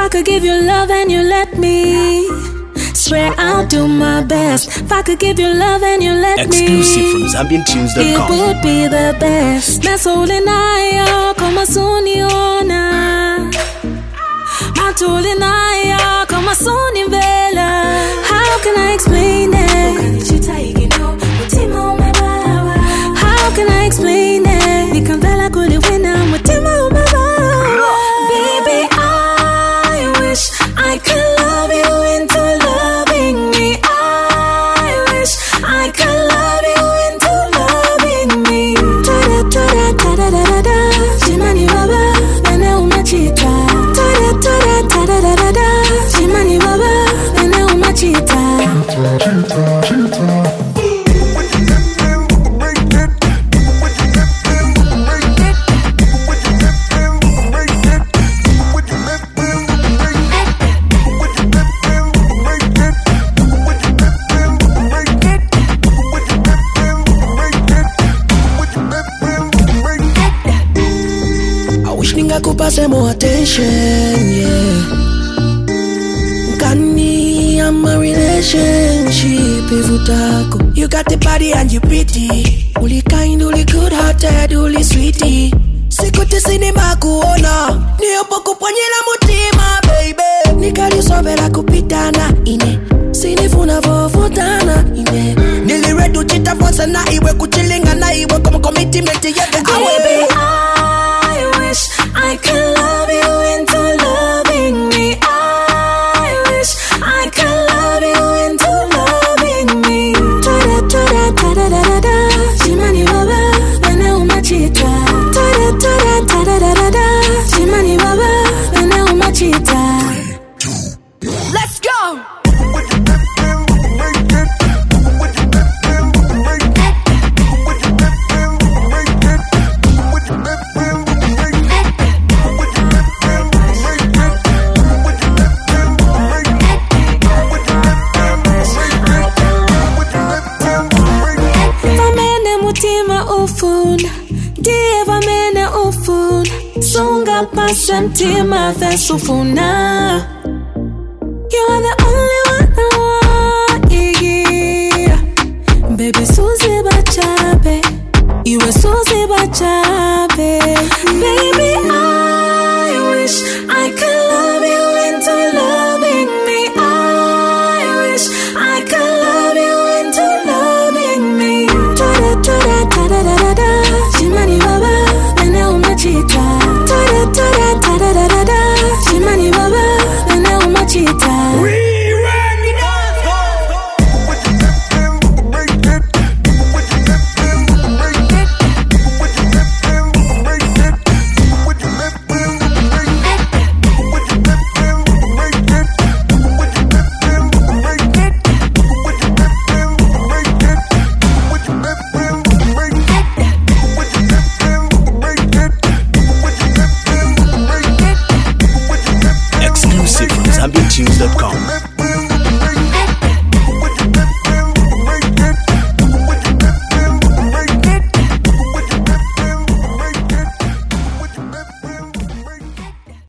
I could give you love and you let me, swear I'll do my best. If I could give you love and you let Exclusive me, from ZambianTunes.com. it would be the best. Masole nayo kama suniona, matole nayo kama sunivela. How can I explain it? How can I explain it? Nikamvela kuliwina mutima umebala. Baby, I wish I could love you into loving me. I wish I could love you into loving me. Ta-da-da-da-da-da-da-da. Jimani baba, bene umachita. Ta-da-da-da-da-da-da-da. Jimani baba, bene umachita. Kupase more attention, yeah. Kani, I'm a relationship, ivutako. You got the body and you pretty. Uli kind, uli good hearted, uli sweetie. Sikuti sinema kuona, niyopo kuponyela mutima, baby. Nikali sobera kupitana, ine. Sinifuna vovutana, ine. Niliredu chita fonsa na iwe kuchilinga na iwe como commitment yeve awe, baby. I wish I could love you into loving me. I wish I could love you into loving me. Ta-da-da-da-da-da-da-da. Jimani baba, bene umachita. Ta-da-da-da-da-da-da-da. Jimani baba, bene umachita. Let's go! Sunga pasantima fesufuna. You are the only one I want, yeah. Baby Susie Bachabe, you are Susie Bachabe. Baby, I wish I could love you into loving me. I wish I could love you into loving me. Ta-da-da-da-da-da-da-da. Jimani baba, bene umachita. Ta-da-da-da-da-da-da-da. Jimani baba, bene umachita. Exclusive from ZambianTunes.com.